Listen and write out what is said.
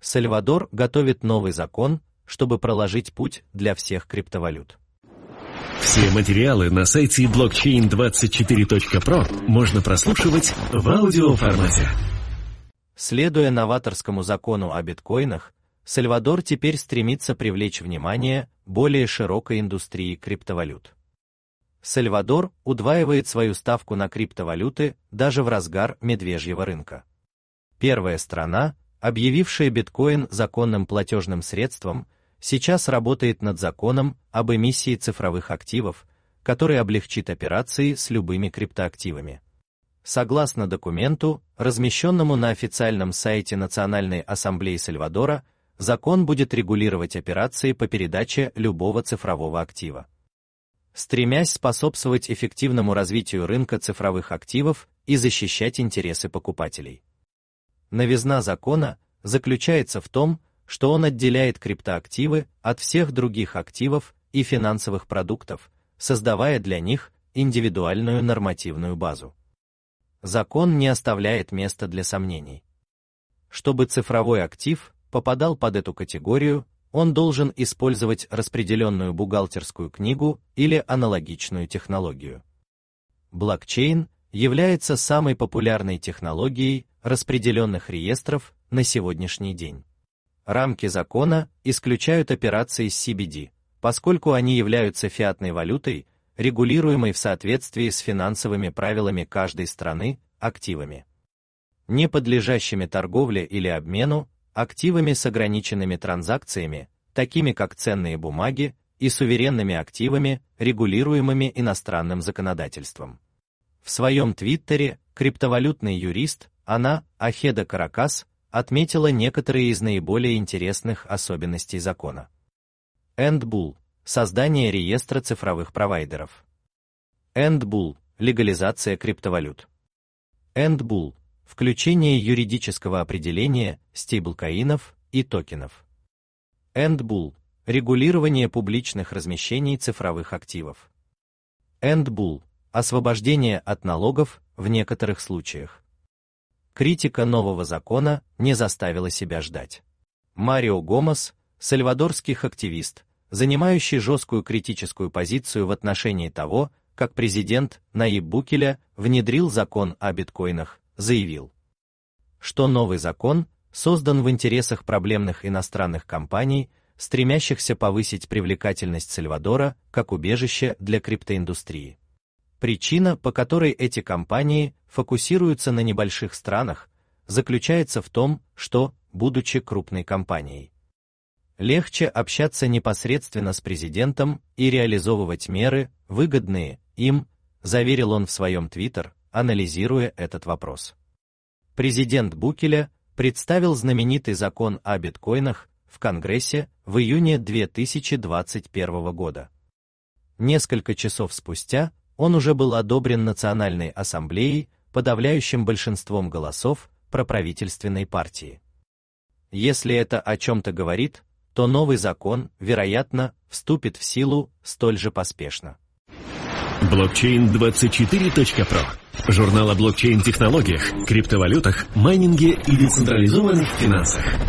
Сальвадор готовит новый закон, чтобы проложить путь для всех криптовалют. Все материалы на сайте blockchain24.pro можно прослушивать в аудиоформате. Следуя новаторскому закону о биткоинах, Сальвадор теперь стремится привлечь внимание более широкой индустрии криптовалют. Сальвадор удваивает свою ставку на криптовалюты даже в разгар медвежьего рынка. Первая страна, объявившая биткоин законным платежным средством, сейчас работает над законом об эмиссии цифровых активов, который облегчит операции с любыми криптоактивами. Согласно документу, размещенному на официальном сайте Национальной ассамблеи Сальвадора, закон будет регулировать операции по передаче любого цифрового актива. Стремясь способствовать эффективному развитию рынка цифровых активов и защищать интересы покупателей. Новизна закона заключается в том, что он отделяет криптоактивы от всех других активов и финансовых продуктов, создавая для них индивидуальную нормативную базу. Закон не оставляет места для сомнений. Чтобы цифровой актив попадал под эту категорию, он должен использовать распределенную бухгалтерскую книгу или аналогичную технологию. Блокчейн является самой популярной технологией распределенных реестров на сегодняшний день. Рамки закона исключают операции с CBD, поскольку они являются фиатной валютой, регулируемой в соответствии с финансовыми правилами каждой страны, активами, не подлежащими торговле или обмену, активами с ограниченными транзакциями, такими как ценные бумаги, и суверенными активами, регулируемыми иностранным законодательством. В своем твиттере криптовалютный юрист Ана Ахеда Каракас отметила некоторые из наиболее интересных особенностей закона. Endbull – создание реестра цифровых провайдеров. Endbull – легализация криптовалют. Endbull – включение юридического определения стейблкоинов и токенов. Endbull – регулирование публичных размещений цифровых активов. Endbull – освобождение от налогов в некоторых случаях. Критика нового закона не заставила себя ждать. Марио Гомес, сальвадорский активист, занимающий жесткую критическую позицию в отношении того, как президент Наиб Букеля внедрил закон о биткоинах, заявил, что новый закон создан в интересах проблемных иностранных компаний, стремящихся повысить привлекательность Сальвадора как убежище для криптоиндустрии. Причина, по которой эти компании фокусируются на небольших странах, заключается в том, что, будучи крупной компанией, легче общаться непосредственно с президентом и реализовывать меры, выгодные им, заверил он в своем твиттер, анализируя этот вопрос. Президент Букеля представил знаменитый закон о биткоинах в Конгрессе в июне 2021 года. Несколько часов спустя он уже был одобрен Национальной ассамблеей подавляющим большинством голосов проправительственной партии. Если это о чем-то говорит, то новый закон, вероятно, вступит в силу столь же поспешно. Blockchain24.pro. Журнал о блокчейн-технологиях, криптовалютах, майнинге и децентрализованных финансах.